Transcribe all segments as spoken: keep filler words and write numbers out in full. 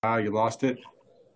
Ah, you lost it?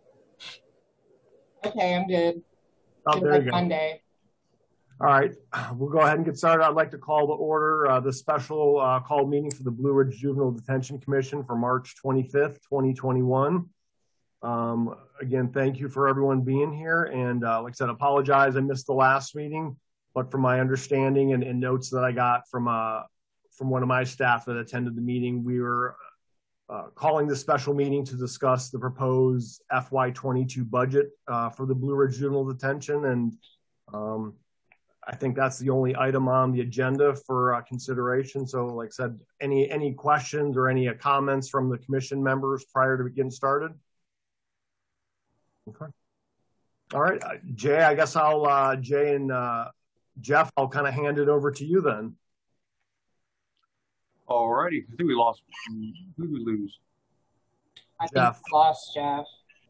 Okay, I'm good. Oh, Feels there like you go. Monday. All right, we'll go ahead and get started. I'd like to call to order uh, the special uh, call meeting for the Blue Ridge Juvenile Detention Commission for March twenty-fifth, twenty twenty-one. Um, again, thank you for everyone being here. And uh, like I said, apologize, I missed the last meeting, but from my understanding and, and notes that I got from uh, from one of my staff that attended the meeting, we were uh, calling this special meeting to discuss the proposed F Y twenty-two budget uh, for the Blue Ridge Juvenile Detention. And um, I think that's the only item on the agenda for uh, consideration. So like I said, any any questions or any uh, comments from the commission members prior to getting started? Okay. All right, uh, Jay, I guess I'll, uh, Jay and uh, Jeff, I'll kind of hand it over to you then. All righty. I think we lost. Who did we lose? I Jeff. think we lost Jeff.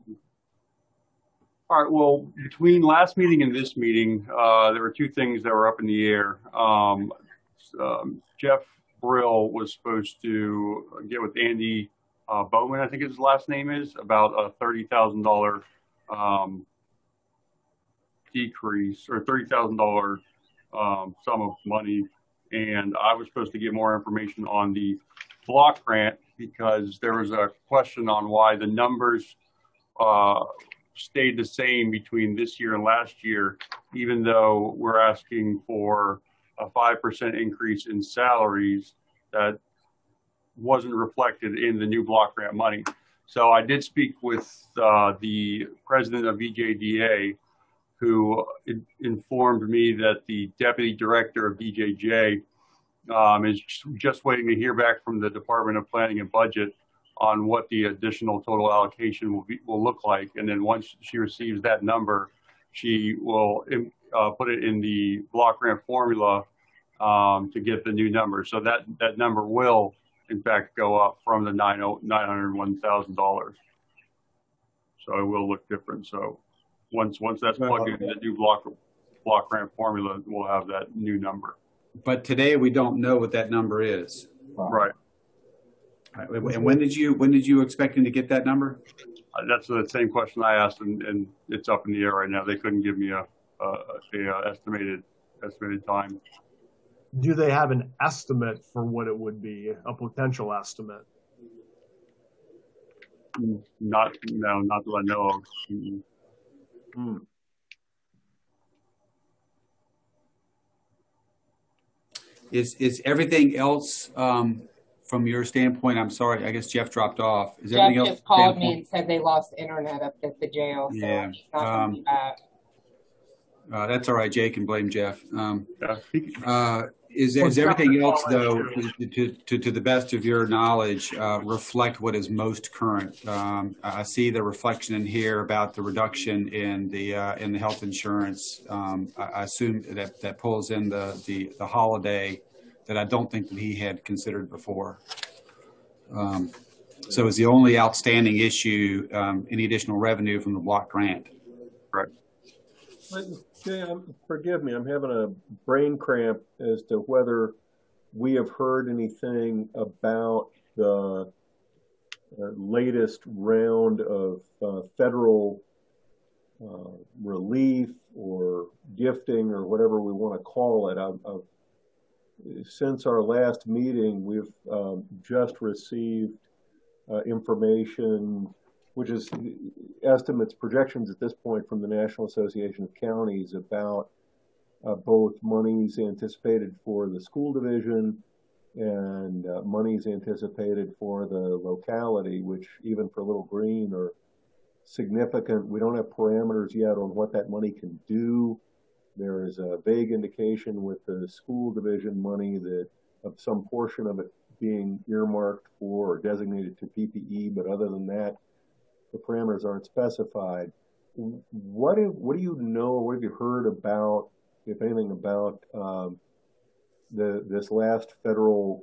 All right. Well, between last meeting and this meeting, uh, there were two things that were up in the air. Um, um, Jeff Brill was supposed to get with Andy uh, Bowman, I think his last name is, about a thirty thousand dollars um, decrease or thirty thousand dollars um, sum of money. And I was supposed to get more information on the block grant because there was a question on why the numbers uh, stayed the same between this year and last year, even though we're asking for a five percent increase in salaries that wasn't reflected in the new block grant money. So I did speak with uh, the president of E J D A, who informed me that the deputy director of D J J um, is just waiting to hear back from the Department of Planning and Budget on what the additional total allocation will be, will look like. And then once she receives that number, she will uh, put it in the block grant formula um, to get the new number. So that, that number will, in fact, go up from the nine hundred one thousand dollars. So it will look different. So once once that's plugged into the new block block grant formula, we'll have that new number. But today we don't know what that number is. Right. Right. And when did you when did you expecting to get that number? Uh, that's the same question I asked, and, and it's up in the air right now. They couldn't give me a, a, a, a estimated estimated time. Do they have an estimate for what it would be, a potential estimate? Not, no, not that I know of. Mm-hmm. Hmm. Is is everything else um, from your standpoint? I'm sorry, I guess Jeff dropped off. Is Jeff everything else just called standpoint? me and said they lost internet up at the jail, so Yeah. he's not going Um, to be back. Uh, that's all right. Jay can blame Jeff. Um, Yeah. uh, is, is everything else, though, to, to, to the best of your knowledge, uh, reflect what is most current? Um, I see the reflection in here about the reduction in the uh, in the health insurance. Um, I, I assume that that pulls in the, the the holiday that I don't think that he had considered before. Um, so is the only outstanding issue um, any additional revenue from the block grant? Right. Jay, I'm, forgive me, I'm having a brain cramp as to whether we have heard anything about the uh, latest round of uh, federal uh, relief or gifting or whatever we want to call it. I've, I've, since our last meeting, we've um, just received uh, information, which is estimates, projections at this point from the National Association of Counties about uh, both monies anticipated for the school division and uh, monies anticipated for the locality, which even for Little Green are significant. We don't have parameters yet on what that money can do. There is a vague indication with the school division money that of some portion of it being earmarked for or designated to P P E, but other than that, the parameters aren't specified. What do, what do you know, what have you heard about, if anything, about um, the this last federal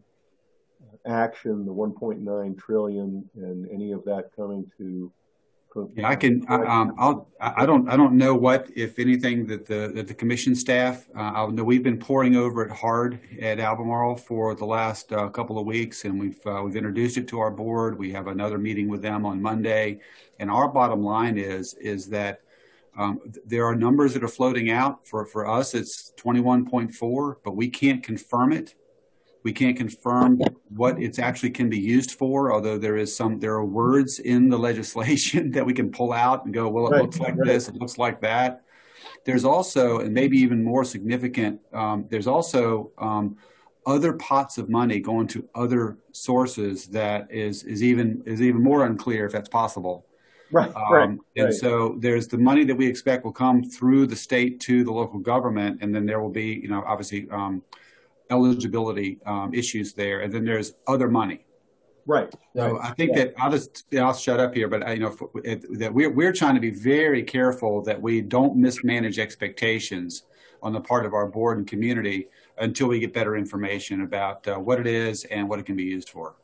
uh, action, the one point nine trillion, and any of that coming to Yeah, I can. I, um, I'll. I don't. I don't know what, if anything, that the that the commission staff. Uh, I know we've been pouring over it hard at Albemarle for the last uh, couple of weeks, and we've uh, we've introduced it to our board. We have another meeting with them on Monday, and our bottom line is is that um, there are numbers that are floating out. For for us, it's twenty-one point four, but we can't confirm it. We can't confirm what it's actually can be used for, although there is some, there are words in the legislation that we can pull out and go, well, it Right, looks like right. this, it looks like that. There's also, and maybe even more significant, um, there's also um, other pots of money going to other sources that is is even is even more unclear if that's possible. Right, Um, right, and right. so there's the money that we expect will come through the state to the local government, and then there will be, you know, obviously um, eligibility um, issues there, and then there's other money. Right. So right. I think yeah. that I'll just I'll shut up here, but I, you know it, that we're we're trying to be very careful that we don't mismanage expectations on the part of our board and community until we get better information about uh, what it is and what it can be used for.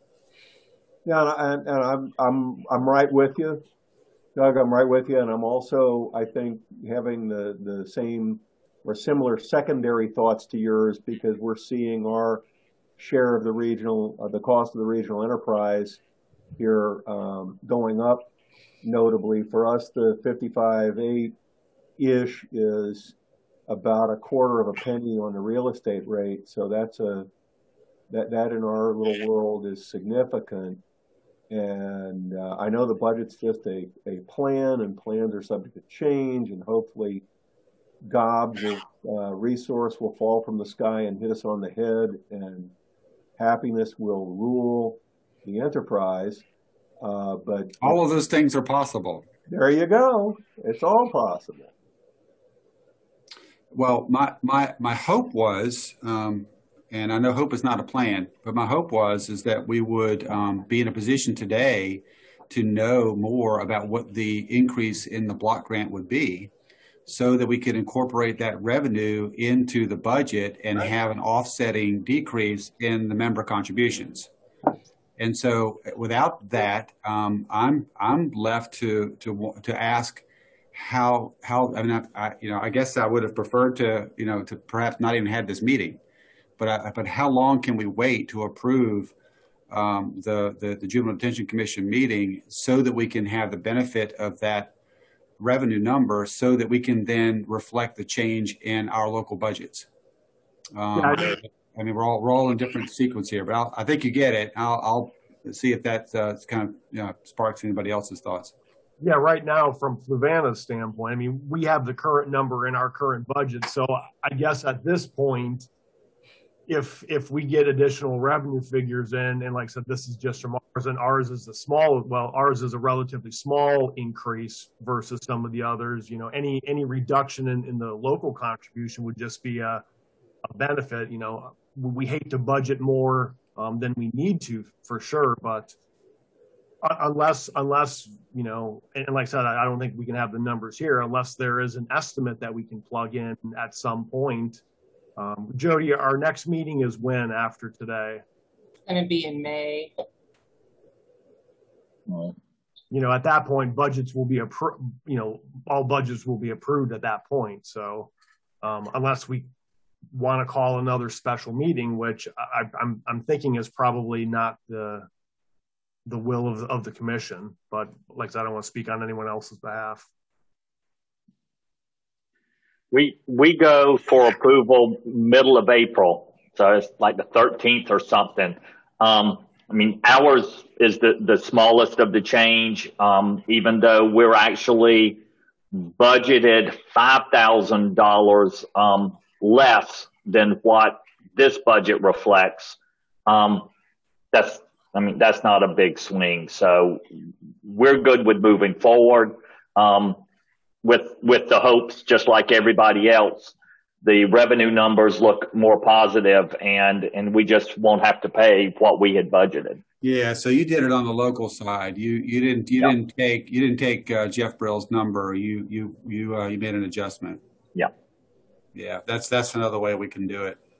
Yeah, and, and I'm I'm I'm right with you, Doug. I'm right with you, and I'm also, I think, having the the same or similar secondary thoughts to yours, because we're seeing our share of the regional, uh, the cost of the regional enterprise here um, going up notably. For us, the fifty-five eight ish is about a quarter of a penny on the real estate rate. So that's a that that in our little world is significant. And uh, I know the budget's just a, a plan, and plans are subject to change, and hopefully gobs of uh, resource will fall from the sky and hit us on the head, and happiness will rule the enterprise. Uh, but all of those things are possible. There you go. It's all possible. Well, my my my hope was, um, and I know hope is not a plan, but my hope was is that we would um, be in a position today to know more about what the increase in the block grant would be, so that we could incorporate that revenue into the budget and have an offsetting decrease in the member contributions. And so, without that, um, I'm I'm left to to to ask how how I mean I, I you know I guess I would have preferred to you know to perhaps not even had this meeting, but I, but how long can we wait to approve um, the, the the Juvenile Detention Commission meeting so that we can have the benefit of that revenue number, so that we can then reflect the change in our local budgets. Um, yeah, I mean, we're all we're all in different sequence here, but I'll, I think you get it. I'll, I'll see if that uh, kind of you know, sparks anybody else's thoughts. Yeah, right now, from Fluvanna's standpoint, I mean, we have the current number in our current budget. So I guess at this point, if if we get additional revenue figures in, and like I said, this is just from ours, and ours is a small, well, ours is a relatively small increase versus some of the others. You know, any any reduction in, in the local contribution would just be a, a benefit. You know, we hate to budget more um, than we need to, for sure, but unless unless you know, and like I said, I don't think we can have the numbers here unless there is an estimate that we can plug in at some point. Um, Jody, our next meeting is when after today? It's going to be in May. You know, at that point, budgets will be approved. You know, all budgets will be approved at that point. So, um, unless we want to call another special meeting, which I, I'm I'm thinking is probably not the the will of of the commission. But like I said, I don't want to speak on anyone else's behalf. We we go for approval middle of April, so it's like the thirteenth or something. Um, I mean, ours is the, the smallest of the change, um, even though we're actually budgeted five thousand dollars um, less than what this budget reflects. Um, that's, I mean, that's not a big swing. So we're good with moving forward. Um, with with the hopes, just like everybody else, the revenue numbers look more positive, and and we just won't have to pay what we had budgeted. Yeah, so you did it on the local side. You you didn't you yep. didn't take you didn't take uh, Jeff Brill's number. You you you uh, you made an adjustment. Yeah, yeah. That's that's another way we can do it.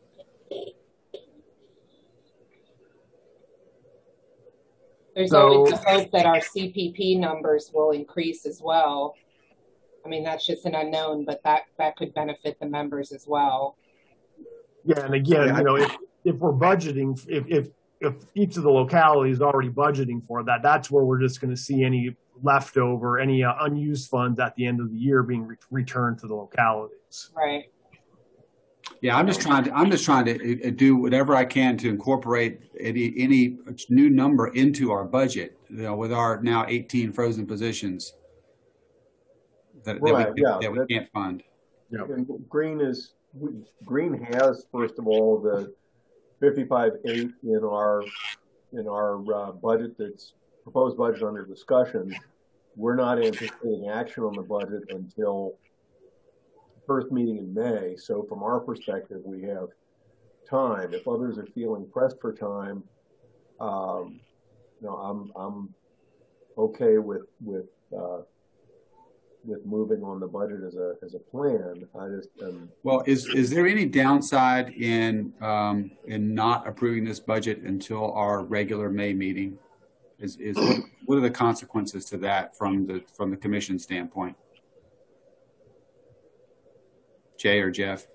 There's So- always the hope that our C P P numbers will increase as well. I mean, that's just an unknown, but that, that could benefit the members as well. Yeah, and again, you know, if, if we're budgeting, if, if, if each of the localities is already budgeting for that, that's where we're just going to see any leftover, any uh, unused funds at the end of the year being re- returned to the localities. Right. Yeah, I'm just trying to. I'm just trying to do whatever I can to incorporate any any new number into our budget. You know, with our now eighteen frozen positions that, Right, that, we, yeah, that we that- can't fund. Yeah. And Green is, Green has, first of all, the fifty-five eight in our, in our uh, budget that's proposed budget under discussion. We're not anticipating action on the budget until first meeting in May. So from our perspective, we have time. If others are feeling pressed for time, um, you know, I'm, I'm okay with, with, uh, with moving on the budget as a as a plan. I just um, Well, is is there any downside in um, in not approving this budget until our regular May meeting? Is is what, what are the consequences to that from the from the commission standpoint? Jay or Jeff?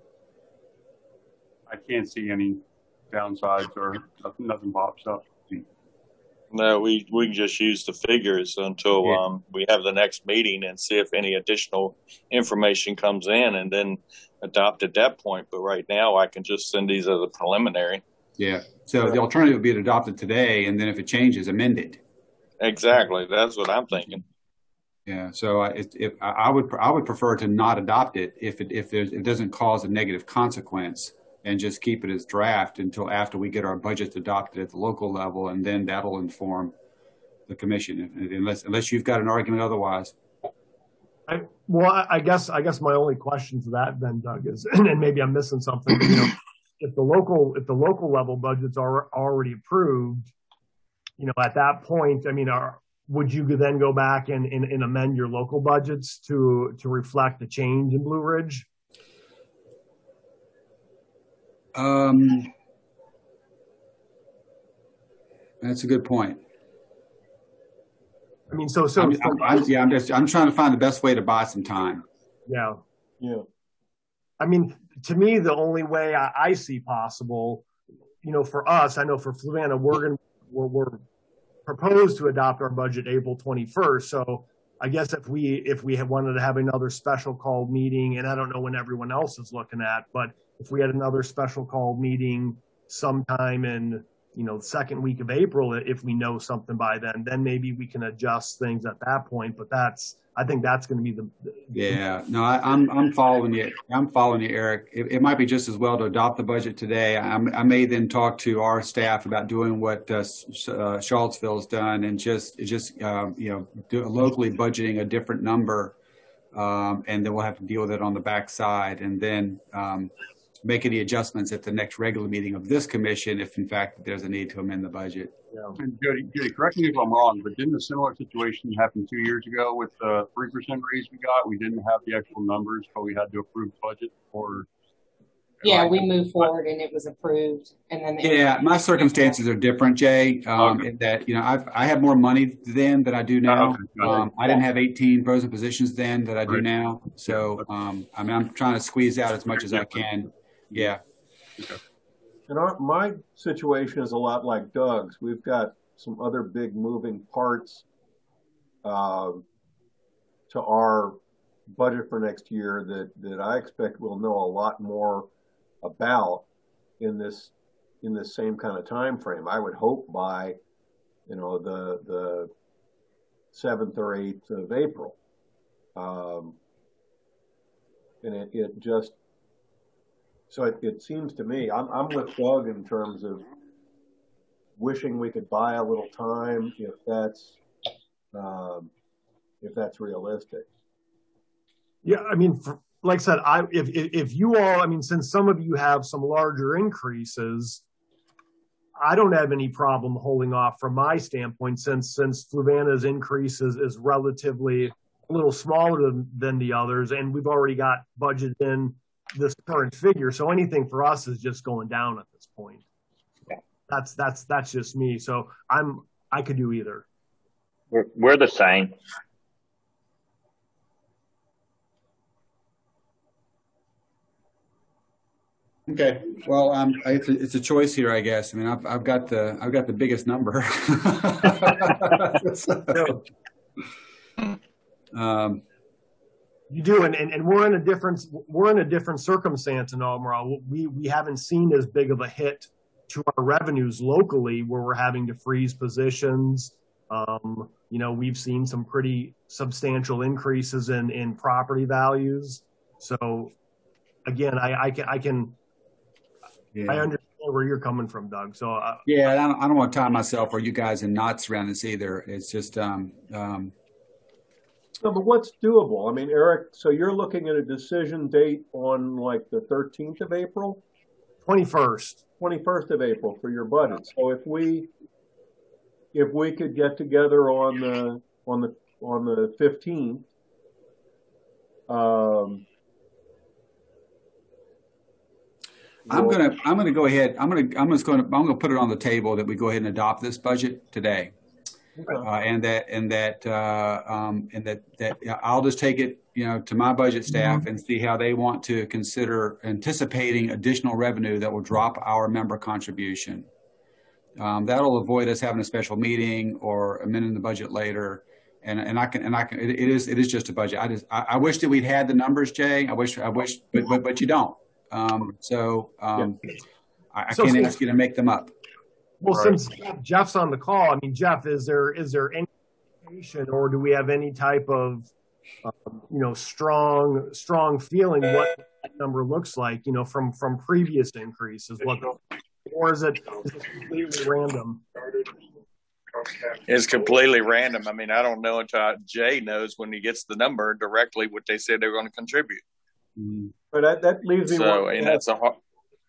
I can't see any downsides or nothing, nothing pops up. No, we, we can just use the figures until Yeah. um, we have the next meeting and see if any additional information comes in and then adopt at that point. But right now, I can just send these as a preliminary. Yeah. So the alternative would be to adopt it today, and then if it changes, amend it. Exactly. That's what I'm thinking. Yeah. So I, if, if I would I would prefer to not adopt it if it if there's, it doesn't cause a negative consequence, and just keep it as draft until after we get our budgets adopted at the local level, and then that'll inform the commission, unless unless you've got an argument otherwise. I, well, I, I guess I guess my only question to that then, Doug, is, and maybe I'm missing something. You know, if the local if the local level budgets are already approved, you know, at that point, I mean, are would you then go back and, and, and amend your local budgets to to reflect the change in Blue Ridge? Um, that's a good point. I mean, so so, I'm, so I'm, I'm, yeah, I'm just I'm trying to find the best way to buy some time. yeah. yeah. I mean, to me, the only way I, I see possible, you know, for us, I know for Fluvanna, we're going we're, we're proposed to adopt our budget April twenty-first. So I guess if we if we had wanted to have another special called meeting, and I don't know when everyone else is looking at, but if we had another special called meeting sometime in, you know, the second week of April, if we know something by then, then maybe we can adjust things at that point. But that's, I think that's going to be the. Yeah, no, I, I'm I'm following you. I'm following you, Eric. It, it might be just as well to adopt the budget today. I, I may then talk to our staff about doing what uh, uh, Charlottesville's done, and just just um, you know, do, locally budgeting a different number, um, and then we'll have to deal with it on the backside, and then um, make any adjustments at the next regular meeting of this commission if, in fact, there's a need to amend the budget. Yeah. And Jody, Jody, correct me if I'm wrong, but didn't a similar situation happen two years ago with the three percent raise we got? We didn't have the actual numbers, but we had to approve the budget for. Yeah, we moved forward and it was approved, and then. Yeah, my circumstances are different, Jay. Um, Okay. in that, you know, I've, I had more money then than I do now. Okay, got it. Um, I didn't have eighteen frozen positions then that I do Right. now. So, um, I mean, I'm trying to squeeze out as much as I can. Yeah. And our, my situation is a lot like Doug's. We've got some other big moving parts uh, to our budget for next year that, that I expect we'll know a lot more about in this in this same kind of time frame. I would hope by, you know, the the seventh or eighth of April. Um, and it, it just So it, it seems to me, I'm, I'm with Doug in terms of wishing we could buy a little time if that's um, if that's realistic. Yeah, I mean, for, like I said, I if, if if you all, I mean, since some of you have some larger increases, I don't have any problem holding off from my standpoint, since since Fluvanna's increase is, is relatively a little smaller than, than the others, and we've already got budget in this current figure. So anything for us is just going down at this point. Yeah. That's that's that's just me. So I'm I could do either. We're, we're the same. Okay. Well, um, it's a, it's a choice here, I guess. I mean, I've, I've got the I've got the biggest number. So, um, you do, and, and and we're in a different we're in a different circumstance in Albemarle. We we haven't seen as big of a hit to our revenues locally, where we're having to freeze positions. Um, you know, we've seen some pretty substantial increases in in property values. So, again, I I can I can. Yeah. I understand where you're coming from, Doug. So uh, yeah, I don't, I don't want to tie myself or you guys in knots around this either. It's just um, um, no, but what's doable? I mean, Eric, so you're looking at a decision date on like the thirteenth of April, twenty-first, twenty-first of April for your budget. So if we if we could get together on the on the on the fifteenth, um. I'm gonna I'm gonna go ahead. I'm gonna I'm just gonna I'm gonna put it on the table that we go ahead and adopt this budget today, okay. uh, and that and that uh, um, and that that I'll just take it, you know, to my budget staff mm-hmm. and see how they want to consider anticipating additional revenue that will drop our member contribution. Um, that'll avoid us having a special meeting or amending the budget later. And and I can and I can it, it is it is just a budget. I just I, I wish that we'd had the numbers, Jay. I wish I wish, but but but you don't. Um, so um, yeah. I, I so can't since, ask you to make them up. Well, right. Since Jeff's on the call, I mean, Jeff, is there is there any indication, or do we have any type of um, you know strong strong feeling what that number looks like? You know, from from previous increases, what, or is it, is it completely random? It's completely random. I mean, I don't know until Jay knows when he gets the number directly what they said they're going to contribute. Mm-hmm. But that, that leaves me. So, and that's a hard.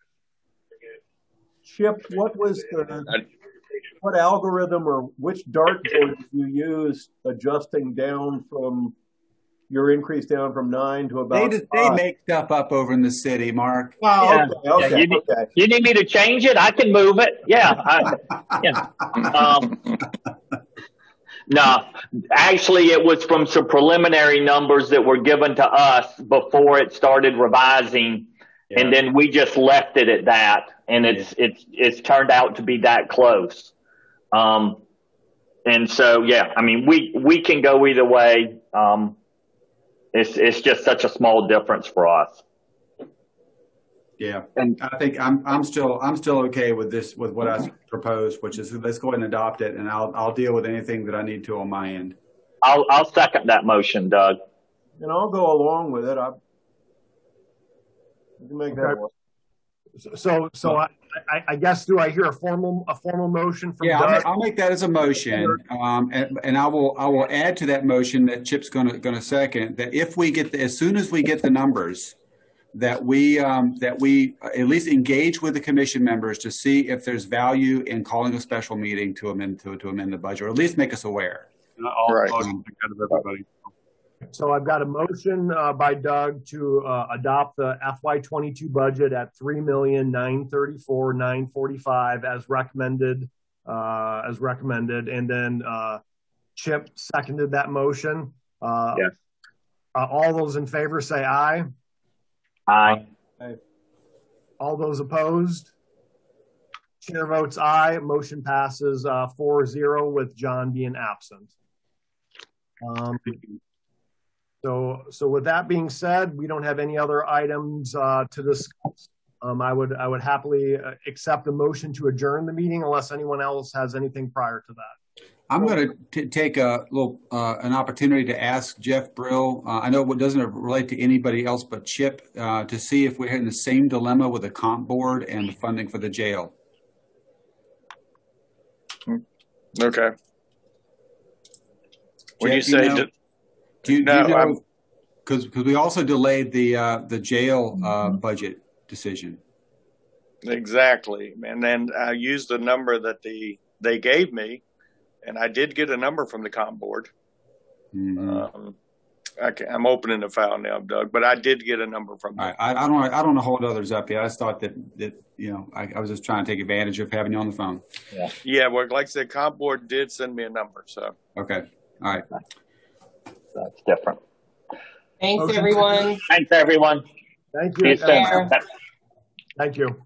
Chip, what was the I, what algorithm or which dartboard did you use adjusting down from your increase down from nine to about? They just, they make stuff up over in the city, Mark. Oh, yeah. okay, okay, yeah, you, need, okay. you need me to change it? I can move it. Yeah. I, yeah. Um, No, actually, it was from some preliminary numbers that were given to us before it started revising, yeah. and then we just left it at that, and it's yeah. it's it's turned out to be that close. Um, and so, yeah, I mean, we we can go either way. Um, it's it's just such a small difference for us. Yeah, and I think I'm I'm still I'm still okay with this with what I proposed, which is let's go ahead and adopt it, and I'll I'll deal with anything that I need to on my end. I'll I'll second that motion, Doug. And I'll go along with it. I you can make okay. that work. So so I, I I guess do I hear a formal a formal motion from yeah Doug? I'll make, I'll make that as a motion, um, and, and I will I will add to that motion that Chip's going to going to second that if we get the, as soon as we get the numbers. That we um, that we at least engage with the commission members to see if there's value in calling a special meeting to amend to, to amend the budget, or at least make us aware. All right. Um, everybody. So I've got a motion uh, by Doug to uh, adopt the F Y twenty-two budget at three million nine thirty-four nine forty-five as recommended, uh, as recommended, and then uh, Chip seconded that motion. Uh, yes. Uh, all those in favor say aye. Aye. All those opposed? Chair votes aye. Motion passes uh, four zero with John being absent. Um, so, so with that being said, we don't have any other items uh, to discuss. Um, I would I would happily uh, accept a motion to adjourn the meeting unless anyone else has anything prior to that. I'm going to take a little uh, an opportunity to ask Jeff Brill. Uh, I know it doesn't relate to anybody else but Chip uh, to see if we're in the same dilemma with the comp board and the funding for the jail. Okay. When you say, you know, do you, no, do you know? Because because we also delayed the uh, the jail uh, budget decision. Exactly, and then I used the number that the they gave me. And I did get a number from the comp board. Mm-hmm. Um, I can, I'm opening the file now, Doug, but I did get a number from All them. right. I, I don't I don't want to hold others up yet. I just thought that, that you know, I, I was just trying to take advantage of having you on the phone. Yeah. Yeah, well, like I said, Comp Board did send me a number, so. Okay. All right. That's different. Thanks, Okay. everyone. Thanks, everyone. Thank See you. you soon. Care. Thank you.